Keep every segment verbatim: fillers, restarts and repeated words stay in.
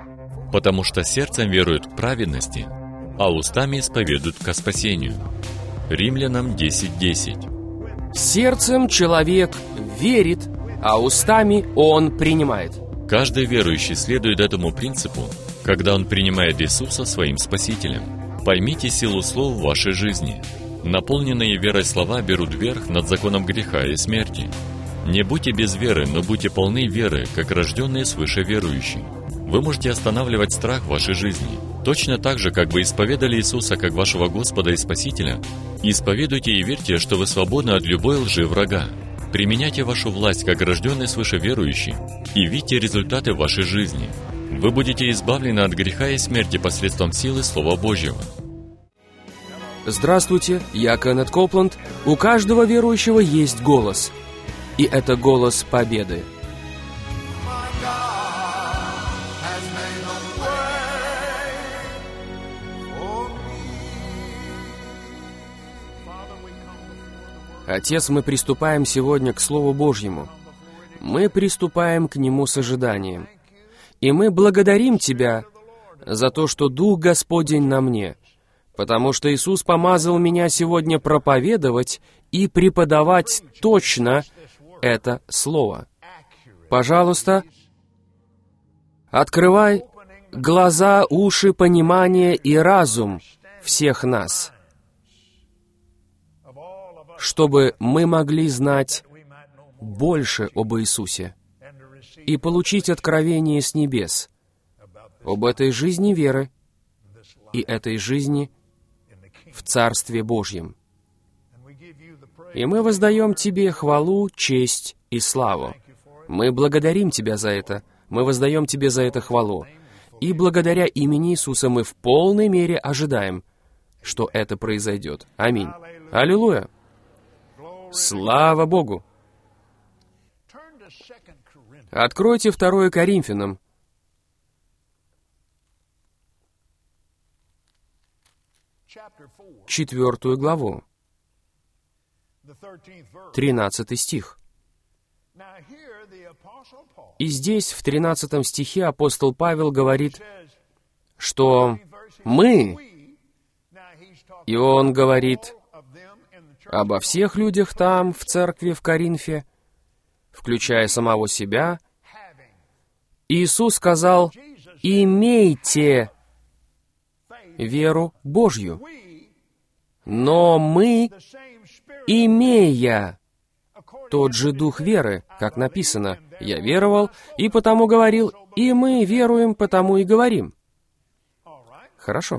Потому что сердцем веруют к праведности, а устами исповедуют ко спасению. Римлянам десять десять. Сердцем человек верит, а устами он принимает. Каждый верующий следует этому принципу, когда он принимает Иисуса своим Спасителем. Поймите силу слов в вашей жизни. Наполненные верой слова берут верх над законом греха и смерти. Не будьте без веры, но будьте полны веры, как рожденные свыше верующие. Вы можете останавливать страх в вашей жизни. Точно так же, как вы исповедали Иисуса как вашего Господа и Спасителя, исповедуйте и верьте, что вы свободны от любой лжи врага. Применяйте вашу власть как рожденный свыше верующий и видите результаты в вашей жизни. Вы будете избавлены от греха и смерти посредством силы Слова Божьего. Здравствуйте, я Кеннет Копланд. У каждого верующего есть голос. И это голос победы. Отец, мы приступаем сегодня к Слову Божьему. Мы приступаем к Нему с ожиданием. И мы благодарим Тебя за то, что Дух Господень на мне, потому что Иисус помазал меня сегодня проповедовать и преподавать точно это Слово. Пожалуйста, открывай глаза, уши, понимание и разум всех нас, чтобы мы могли знать больше об Иисусе и получить откровение с небес об этой жизни веры и этой жизни в Царстве Божьем. И мы воздаем Тебе хвалу, честь и славу. Мы благодарим Тебя за это. Мы воздаем Тебе за это хвалу. И благодаря имени Иисуса мы в полной мере ожидаем, что это произойдет. Аминь. Аллилуйя. Слава Богу! Откройте второе Коринфянам. Четвертую главу. Тринадцатый стих. И здесь, в тринадцатом стихе, апостол Павел говорит, что мы, и он говорит обо всех людях там, в церкви в Коринфе, включая самого себя. Иисус сказал: «Имейте веру Божью». Но мы, имея тот же дух веры, как написано, «Я веровал, и потому говорил», и мы веруем, потому и говорим. Хорошо.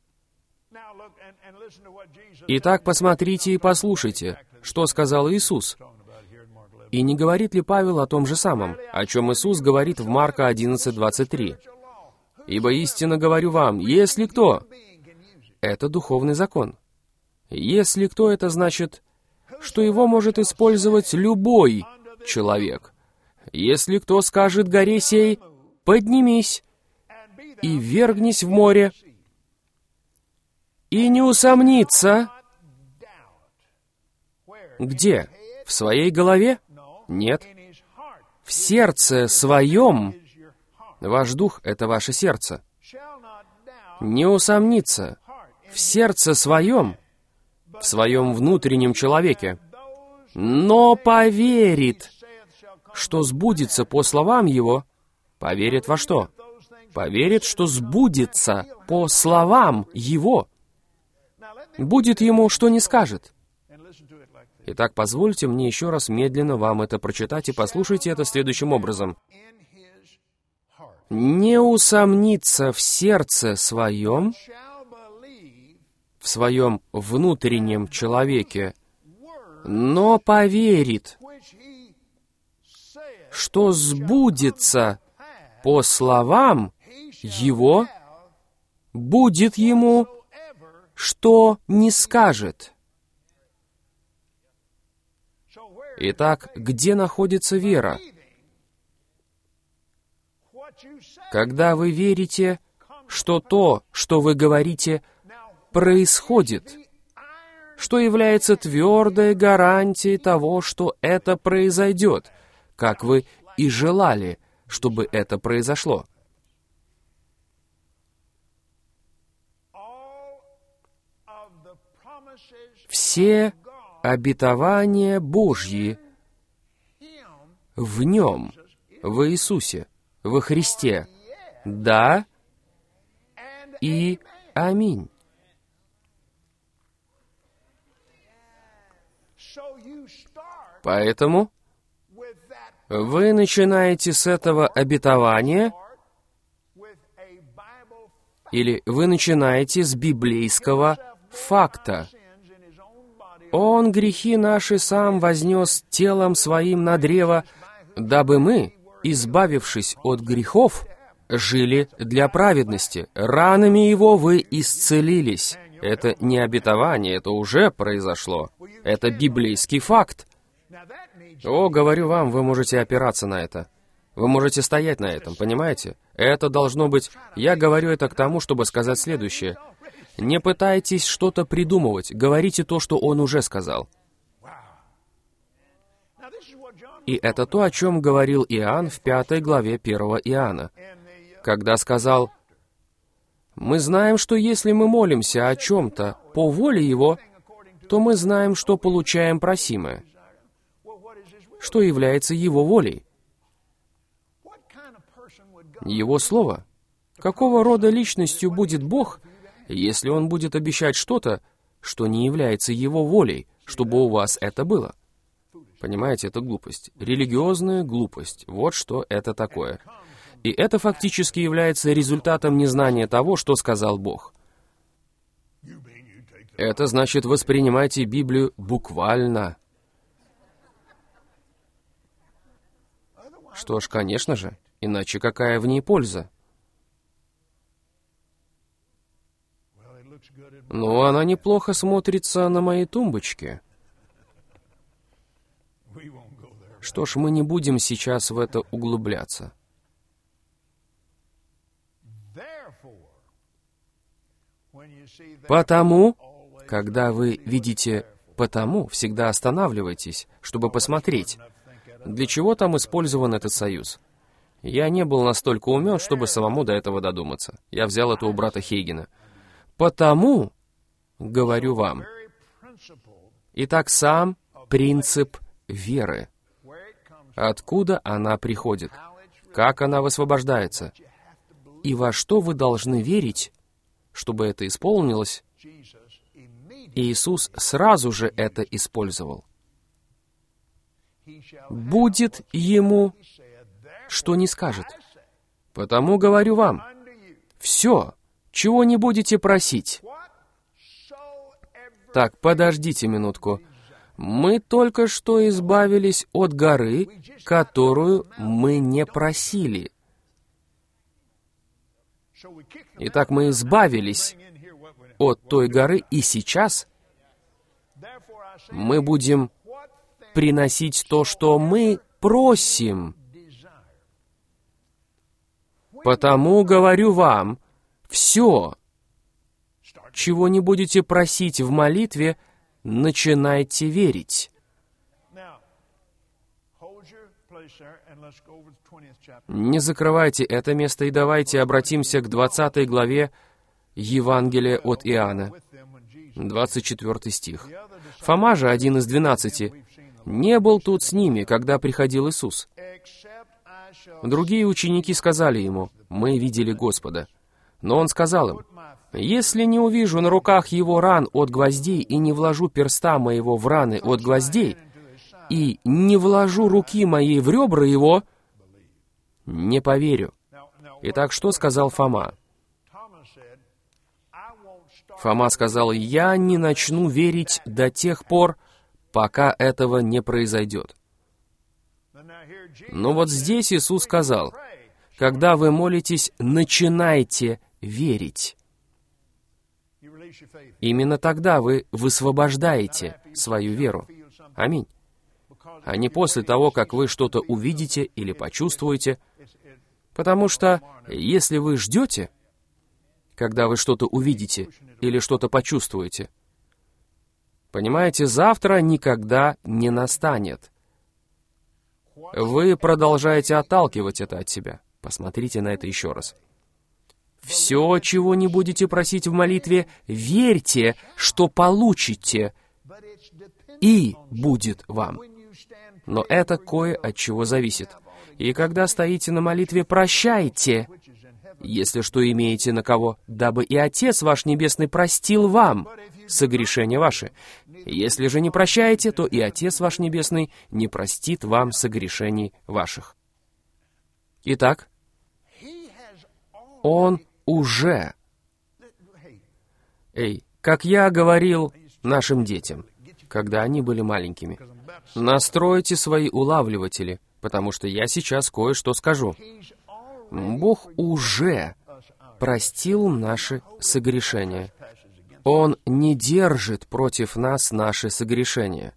Итак, посмотрите и послушайте, что сказал Иисус. И не говорит ли Павел о том же самом, о чем Иисус говорит в Марка одиннадцать двадцать три? «Ибо истинно говорю вам, если кто...» Это духовный закон. «Если кто» — это значит, что его может использовать любой человек. «Если кто скажет горе сей, поднимись и ввергнись в море, и не усомнится». Где? В своей голове? Нет. В сердце своем. Ваш дух — это ваше сердце. Не усомнится. В сердце своем, в своем внутреннем человеке. Но поверит, что сбудется по словам его. Поверит во что? Поверит, что сбудется по словам его. Будет ему, что не скажет. Итак, позвольте мне еще раз медленно вам это прочитать, и послушайте это следующим образом. «Не усомнится в сердце своем, в своем внутреннем человеке, но поверит, что сбудется по словам его, будет ему, что не скажет». Итак, где находится вера? Когда вы верите, что то, что вы говорите, происходит, что является твердой гарантией того, что это произойдет, как вы и желали, чтобы это произошло. все обетования Божьи в Нем, в Иисусе, во Христе. Да и аминь. Поэтому вы начинаете с этого обетования, или вы начинаете с библейского факта. Он грехи наши сам вознес телом своим на древо, дабы мы, избавившись от грехов, жили для праведности. Ранами Его вы исцелились. Это не обетование, это уже произошло. Это библейский факт. О, говорю вам, вы можете опираться на это. Вы можете стоять на этом, понимаете? Это должно быть... Я говорю это к тому, чтобы сказать следующее. Не пытайтесь что-то придумывать, говорите то, что Он уже сказал. И это то, о чем говорил Иоанн в пятой главе первого Иоанна, когда сказал: «Мы знаем, что если мы молимся о чем-то по воле Его, то мы знаем, что получаем просимое». Что является Его волей? Его Слово. Какого рода личностью будет Бог, если Он будет обещать что-то, что не является Его волей, чтобы у вас это было? Понимаете, это глупость. Религиозная глупость. Вот что это такое. И это фактически является результатом незнания того, что сказал Бог. Это значит, воспринимайте Библию буквально. Что ж, конечно же, иначе какая в ней польза? Ну, она неплохо смотрится на моей тумбочке. Что ж, мы не будем сейчас в это углубляться. Потому, когда вы видите «потому», всегда останавливайтесь, чтобы посмотреть, для чего там использован этот союз. Я не был настолько умен, чтобы самому до этого додуматься. Я взял это у брата Хейгена. «Потому, говорю вам». Итак, сам принцип веры. Откуда она приходит? Как она высвобождается? И во что вы должны верить, чтобы это исполнилось? Иисус сразу же это использовал. Будет ему, что не скажет. Потому говорю вам, все, чего не будете просить. Так, подождите минутку. Мы только что избавились от горы, которую мы не просили. Итак, мы избавились от той горы, и сейчас мы будем приносить то, что мы просим. Потому говорю вам, все, чего не будете просить в молитве, начинайте верить. Не закрывайте это место и давайте обратимся к двадцатой главе Евангелия от Иоанна, двадцать четвёртый стих. Фома же, один из двенадцати, не был тут с ними, когда приходил Иисус. Другие ученики сказали ему: «Мы видели Господа». Но он сказал им: «Если не увижу на руках его ран от гвоздей и не вложу перста моего в раны от гвоздей, и не вложу руки моей в ребра его, не поверю». Итак, что сказал Фома? Фома сказал: «Я не начну верить до тех пор, пока этого не произойдет». Но вот здесь Иисус сказал: когда вы молитесь, начинайте верить. Именно тогда вы высвобождаете свою веру. Аминь. А не после того, как вы что-то увидите или почувствуете. Потому что если вы ждете, когда вы что-то увидите или что-то почувствуете, понимаете, завтра никогда не настанет. Вы продолжаете отталкивать это от себя. Посмотрите на это еще раз. Все, чего не будете просить в молитве, верьте, что получите, и будет вам. Но это кое от чего зависит. И когда стоите на молитве, прощайте, если что имеете на кого, дабы и Отец ваш Небесный простил вам согрешения ваши. Если же не прощаете, то и Отец ваш Небесный не простит вам согрешений ваших. Итак, Он уже... Эй, как я говорил нашим детям, когда они были маленькими, настройте свои улавливатели, потому что я сейчас кое-что скажу. Бог уже простил наши согрешения. Он не держит против нас наши согрешения.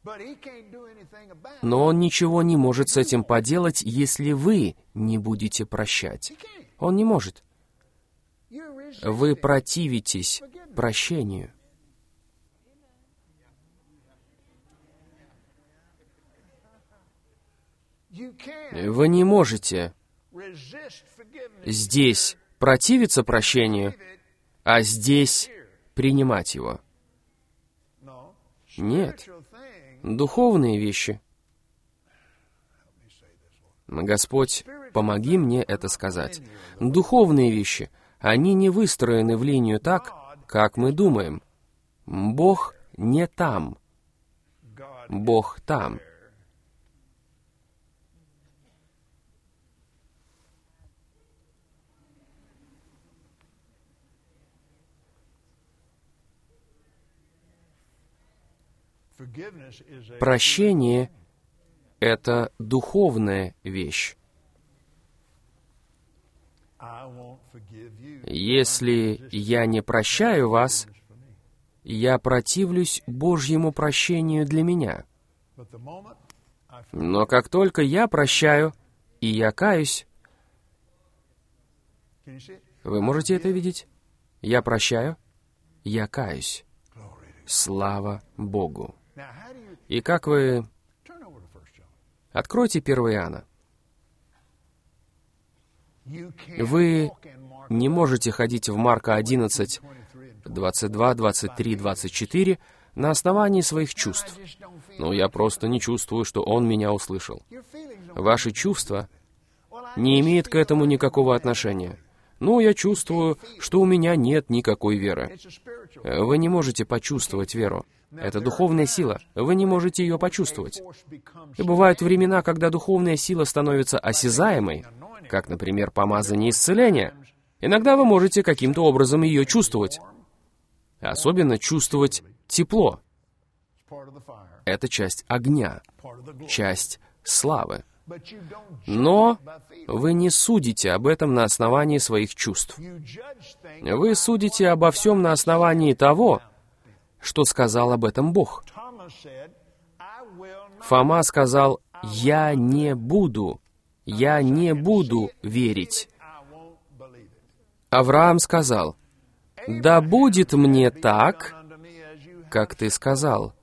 Но Он ничего не может с этим поделать, если вы не будете прощать. Он не может. Вы противитесь прощению. Вы не можете здесь противиться прощению, а здесь принимать его. Нет. Духовные вещи. Господь, помоги мне это сказать. Духовные вещи, они не выстроены в линию так, как мы думаем. Бог не там. Бог там. Прощение — это духовная вещь. Если я не прощаю вас, я противлюсь Божьему прощению для меня. Но как только я прощаю, и я каюсь, вы можете это видеть? Я прощаю, я каюсь. Слава Богу! И как вы... Откройте первое Иоанна. Вы не можете ходить в Марка одиннадцать, двадцать два, двадцать три, двадцать четыре на основании своих чувств. Но я просто не чувствую, что Он меня услышал. Ваши чувства не имеют к этому никакого отношения. Ну, я чувствую, что у меня нет никакой веры. Вы не можете почувствовать веру. Это духовная сила. Вы не можете ее почувствовать. И бывают времена, когда духовная сила становится осязаемой, как, например, помазание исцеления. Иногда вы можете каким-то образом ее чувствовать. Особенно чувствовать тепло. Это часть огня, часть славы. Но вы не судите об этом на основании своих чувств. Вы судите обо всем на основании того, что сказал об этом Бог. Фома сказал: «Я не буду, я не буду верить». Авраам сказал: «Да будет мне так, как ты сказал,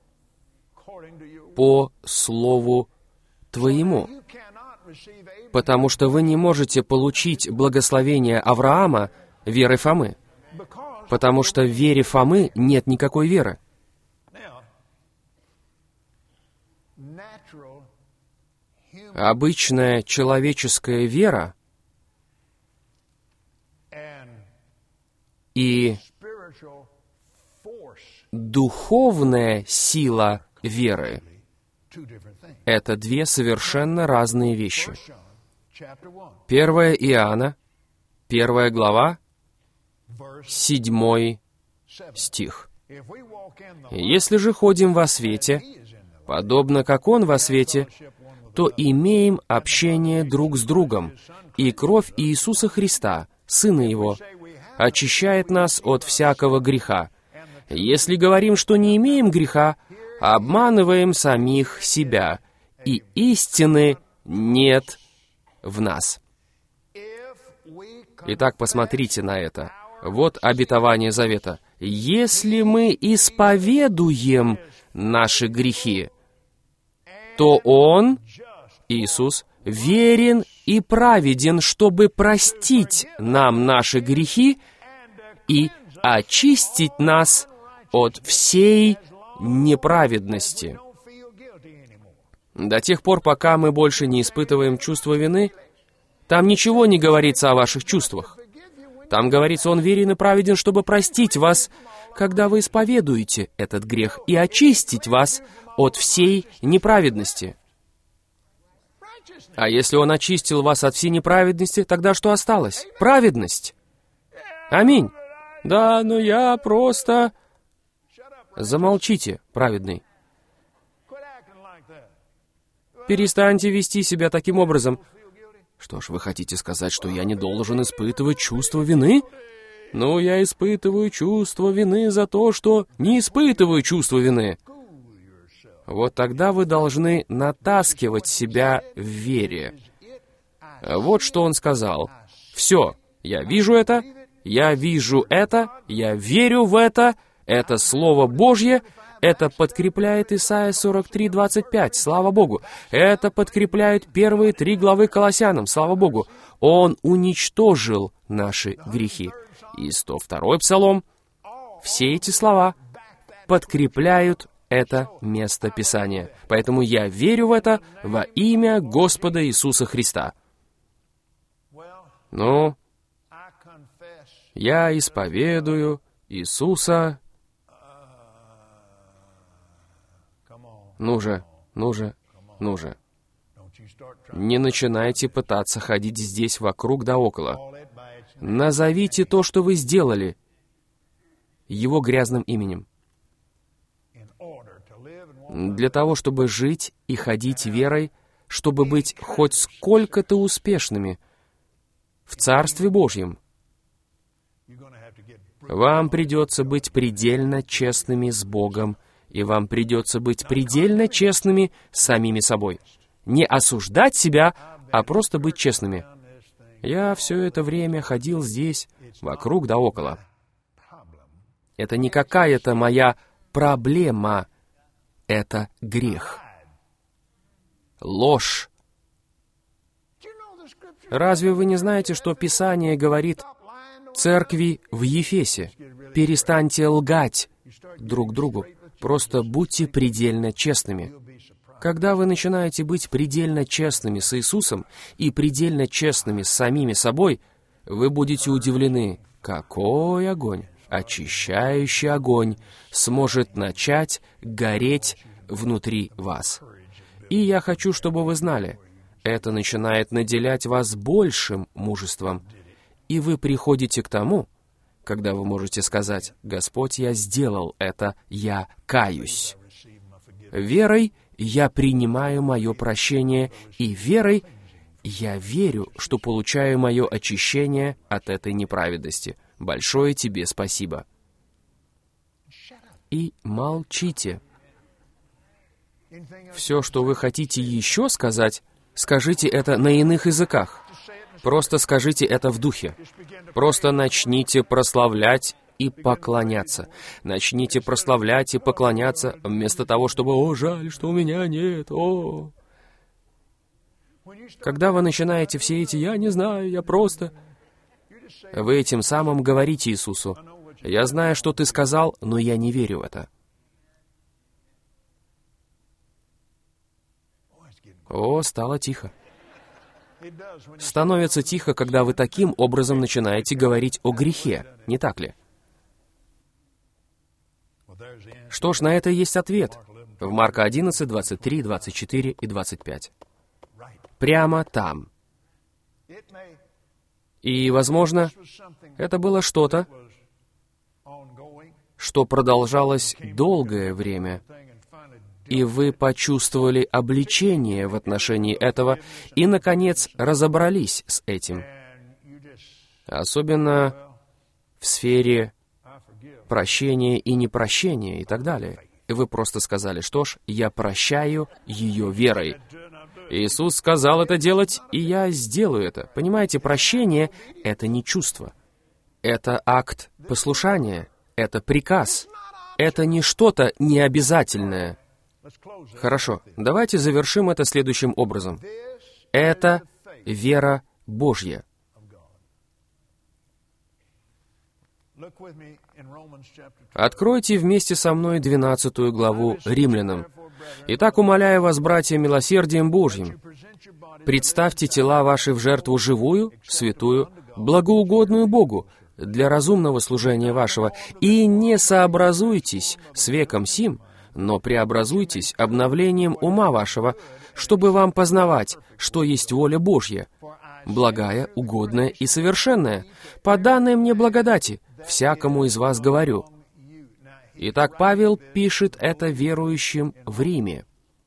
по слову твоему». Потому что вы не можете получить благословение Авраама верой Фомы. Потому что в вере Фомы нет никакой веры. Обычная человеческая вера и духовная сила веры — это две совершенно разные вещи. первое Иоанна, первая глава, седьмой стих. «Если же ходим во свете, подобно как Он во свете, то имеем общение друг с другом, и кровь Иисуса Христа, Сына Его, очищает нас от всякого греха. Если говорим, что не имеем греха, обманываем самих себя, и истины нет в нас». Итак, посмотрите на это. Вот обетование завета. «Если мы исповедуем наши грехи, то Он, Иисус, верен и праведен, чтобы простить нам наши грехи и очистить нас от всей неправедности». До тех пор, пока мы больше не испытываем чувство вины, там ничего не говорится о ваших чувствах. Там говорится, Он верен и праведен, чтобы простить вас, когда вы исповедуете этот грех, и очистить вас от всей неправедности. А если Он очистил вас от всей неправедности, тогда что осталось? Праведность. Аминь. Да, но я просто... Замолчите, праведный. Перестаньте вести себя таким образом. Что ж, вы хотите сказать, что я не должен испытывать чувство вины? Ну, я испытываю чувство вины за то, что не испытываю чувство вины. Вот тогда вы должны натаскивать себя в вере. Вот что он сказал. Все, я вижу это, я вижу это, я верю в это, это Слово Божье, это подкрепляет Исайя сорок три, двадцать пять, слава Богу. Это подкрепляют первые три главы Колоссянам, слава Богу. Он уничтожил наши грехи. И сто второй Псалом. Все эти слова подкрепляют это место Писания. Поэтому я верю в это во имя Господа Иисуса Христа. Ну, я исповедую Иисуса. Ну же, ну же, ну же. Не начинайте пытаться ходить здесь вокруг да около. Назовите то, что вы сделали, Его грязным именем. Для того, чтобы жить и ходить верой, чтобы быть хоть сколько-то успешными в Царстве Божьем, вам придется быть предельно честными с Богом, и вам придется быть предельно честными с самими собой. Не осуждать себя, а просто быть честными. Я все это время ходил здесь, вокруг да около. Это не какая-то моя проблема. Это грех. Ложь. Разве вы не знаете, что Писание говорит церкви в Ефесе? Перестаньте лгать друг другу. Просто будьте предельно честными. Когда вы начинаете быть предельно честными с Иисусом и предельно честными с самими собой, вы будете удивлены, какой огонь, очищающий огонь, сможет начать гореть внутри вас. И я хочу, чтобы вы знали, это начинает наделять вас большим мужеством, и вы приходите к тому, когда вы можете сказать: «Господь, я сделал это, я каюсь». Верой я принимаю мое прощение, и верой я верю, что получаю мое очищение от этой неправедности. Большое тебе спасибо. И молчите. Все, что вы хотите еще сказать, скажите это на иных языках. Просто скажите это в духе. Просто начните прославлять и поклоняться. Начните прославлять и поклоняться, вместо того, чтобы «О, жаль, что у меня нет, о». Когда вы начинаете все эти «я не знаю, я просто...», вы этим самым говорите Иисусу: «Я знаю, что ты сказал, но я не верю в это». О, стало тихо. Становится тихо, когда вы таким образом начинаете говорить о грехе, не так ли? Что ж, на это есть ответ. В Марка одиннадцать, двадцать три, двадцать четыре и двадцать пять. Прямо там. И, возможно, это было что-то, что продолжалось долгое время, и вы почувствовали обличение в отношении этого и, наконец, разобрались с этим. Особенно в сфере прощения и непрощения и так далее. И вы просто сказали: «Что ж, я прощаю ее верой». Иисус сказал это делать, и я сделаю это. Понимаете, прощение — это не чувство. Это акт послушания. Это приказ. Это не что-то необязательное. Хорошо, давайте завершим это следующим образом. Это вера Божья. Откройте вместе со мной двенадцатую главу Римлянам. «Итак, умоляю вас, братья, милосердием Божьим, представьте тела ваши в жертву живую, святую, благоугодную Богу, для разумного служения вашего, и не сообразуйтесь с веком сим, но преобразуйтесь обновлением ума вашего, чтобы вам познавать, что есть воля Божья, благая, угодная и совершенная, по данной мне благодати, всякому из вас говорю». Итак, Павел пишет это верующим в Риме.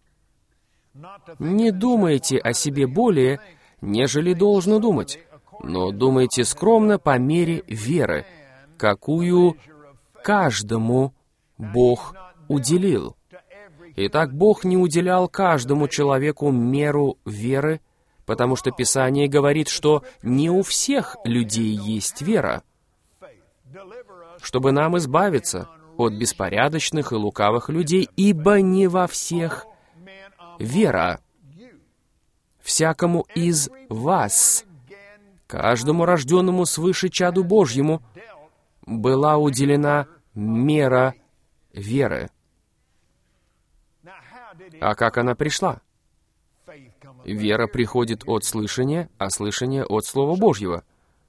«Не думайте о себе более, нежели должно думать, но думайте скромно по мере веры, какую каждому Бог уделил». Итак, Бог не уделял каждому человеку меру веры, потому что Писание говорит, что не у всех людей есть вера. Чтобы нам избавиться от беспорядочных и лукавых людей, ибо не во всех вера. Всякому из вас, каждому рожденному свыше чаду Божьему, была уделена мера веры. А как она пришла? Вера приходит от слышания, а слышание от Слова Божьего.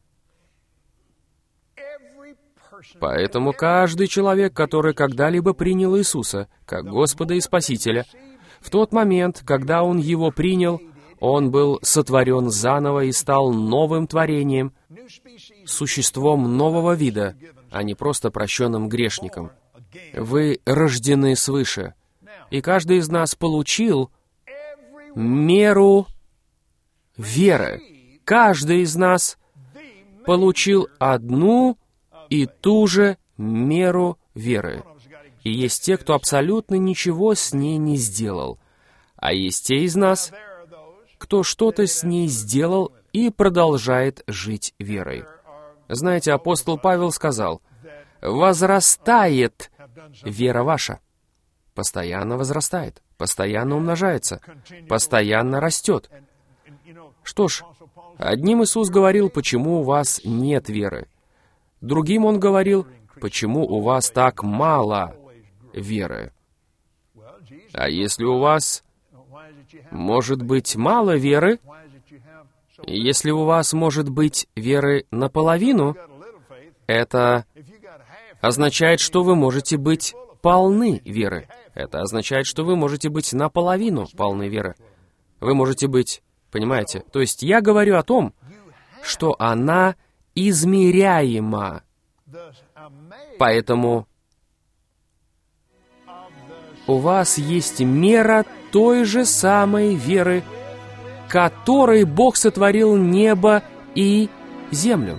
Поэтому каждый человек, который когда-либо принял Иисуса как Господа и Спасителя, в тот момент, когда он Его принял, он был сотворен заново и стал новым творением, существом нового вида, а не просто прощенным грешником. Вы рождены свыше, и каждый из нас получил меру веры. Каждый из нас получил одну и ту же меру веры. И есть те, кто абсолютно ничего с ней не сделал. А есть те из нас, кто что-то с ней сделал и продолжает жить верой. Знаете, апостол Павел сказал: «Возрастает вера ваша». Постоянно возрастает, постоянно умножается, постоянно растет. Что ж, одним Иисус говорил, почему у вас нет веры. Другим Он говорил, почему у вас так мало веры. А если у вас может быть мало веры, если у вас может быть веры наполовину, это означает, что вы можете быть полны веры. Это означает, что вы можете быть наполовину полны веры. Вы можете быть, понимаете? То есть я говорю о том, что она измеряема. Поэтому у вас есть мера той же самой веры, которой Бог сотворил небо и землю.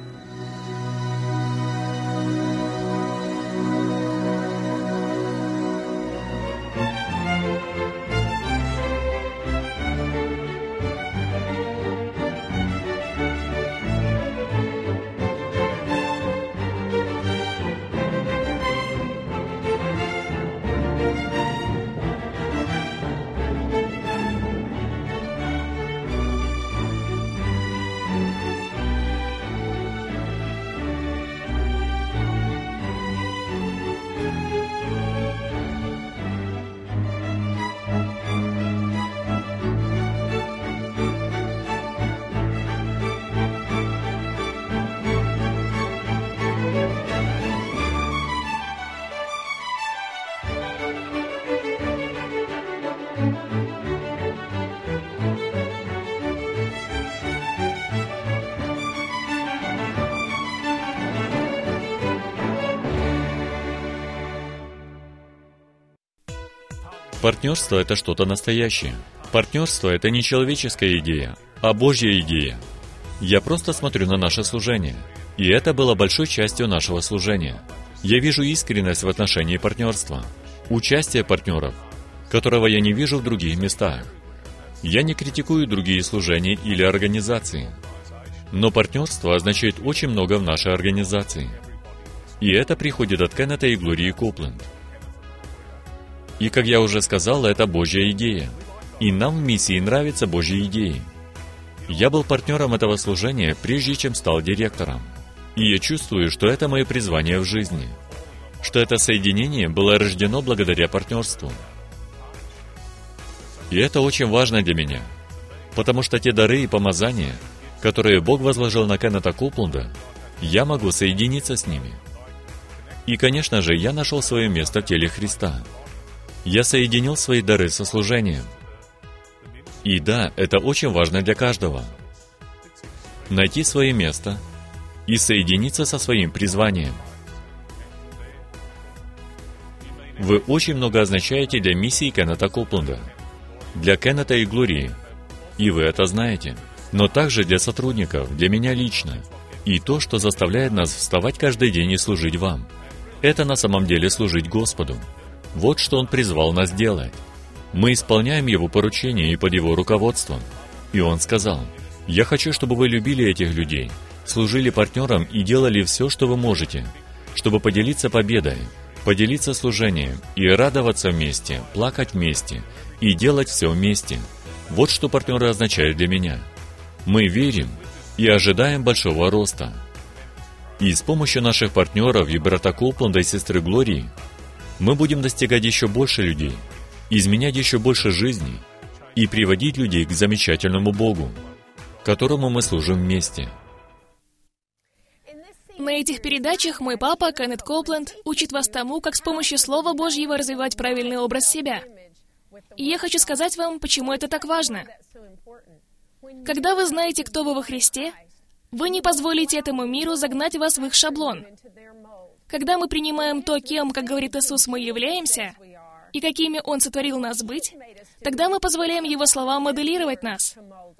Партнерство — это что-то настоящее. Партнерство — это не человеческая идея, а Божья идея. Я просто смотрю на наше служение, и это было большой частью нашего служения. Я вижу искренность в отношении партнерства, участие партнеров, которого я не вижу в других местах. Я не критикую другие служения или организации, но партнерство означает очень много в нашей организации. И это приходит от Кеннета и Глории Копленд. И, как я уже сказал, это Божья идея. И нам в миссии нравятся Божьи идеи. Я был партнером этого служения, прежде чем стал директором. И я чувствую, что это мое призвание в жизни. Что это соединение было рождено благодаря партнерству. И это очень важно для меня. Потому что те дары и помазания, которые Бог возложил на Кеннета Коупленда, я могу соединиться с ними. И, конечно же, я нашел свое место в теле Христа. Я соединил свои дары со служением. И да, это очень важно для каждого. Найти свое место и соединиться со своим призванием. Вы очень много означаете для миссии Кеннета Коупленда, для Кеннета и Глории, и вы это знаете, но также для сотрудников, для меня лично, и то, что заставляет нас вставать каждый день и служить вам. Это на самом деле служить Господу. Вот что Он призвал нас делать. Мы исполняем Его поручения и под Его руководством. И Он сказал: «Я хочу, чтобы вы любили этих людей, служили партнерам и делали все, что вы можете, чтобы поделиться победой, поделиться служением и радоваться вместе, плакать вместе и делать все вместе». Вот что партнеры означают для меня. Мы верим и ожидаем большого роста. И с помощью наших партнеров и брата Коупленда и сестры Глории мы будем достигать еще больше людей, изменять еще больше жизней и приводить людей к замечательному Богу, которому мы служим вместе. На этих передачах мой папа, Кеннет Коупленд, учит вас тому, как с помощью Слова Божьего развивать правильный образ себя. И я хочу сказать вам, почему это так важно. Когда вы знаете, кто вы во Христе, вы не позволите этому миру загнать вас в их шаблон. Когда мы принимаем то, кем, как говорит Иисус, мы являемся, и какими Он сотворил нас быть, тогда мы позволяем Его словам моделировать нас.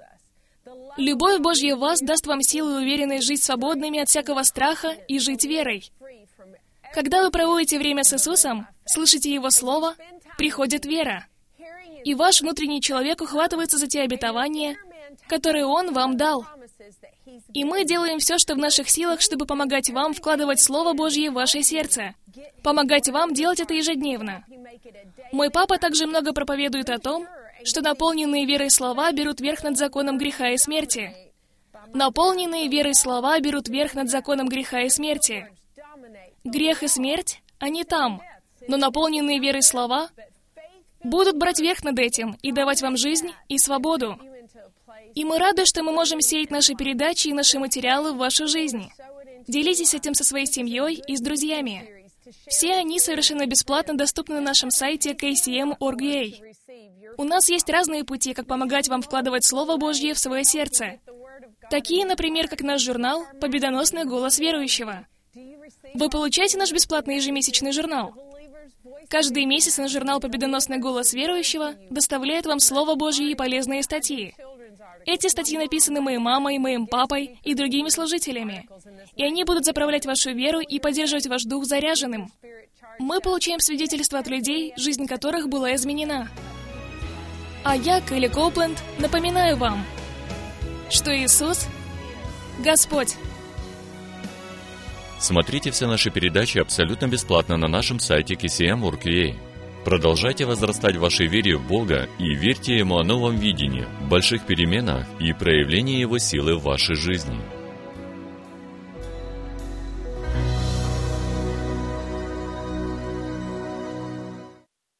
Любовь Божья в вас даст вам силу и уверенность жить свободными от всякого страха и жить верой. Когда вы проводите время с Иисусом, слышите Его Слово, приходит вера. И ваш внутренний человек ухватывается за те обетования, которые Он вам дал. И мы делаем все, что в наших силах, чтобы помогать вам вкладывать Слово Божье в ваше сердце. Помогать вам делать это ежедневно. Мой папа также много проповедует о том, что наполненные верой слова берут верх над законом греха и смерти. Наполненные верой слова берут верх над законом греха и смерти. Грех и смерть, они там, но наполненные верой слова будут брать верх над этим и давать вам жизнь и свободу. И мы рады, что мы можем сеять наши передачи и наши материалы в вашу жизнь. Делитесь этим со своей семьей и с друзьями. Все они совершенно бесплатно доступны на нашем сайте кей си эм точка орг ю эй. У нас есть разные пути, как помогать вам вкладывать Слово Божье в свое сердце. Такие, например, как наш журнал «Победоносный голос верующего». Вы получаете наш бесплатный ежемесячный журнал. Каждый месяц наш журнал «Победоносный голос верующего» доставляет вам Слово Божье и полезные статьи. Эти статьи написаны моей мамой, моим папой и другими служителями. И они будут заправлять вашу веру и поддерживать ваш дух заряженным. Мы получаем свидетельства от людей, жизнь которых была изменена. А я, Келли Коупленд, напоминаю вам, что Иисус — Господь. Смотрите все наши передачи абсолютно бесплатно на нашем сайте кей си эм точка орг ю эй. Продолжайте возрастать в вашей вере в Бога и верьте Ему о новом видении, больших переменах и проявлении Его силы в вашей жизни.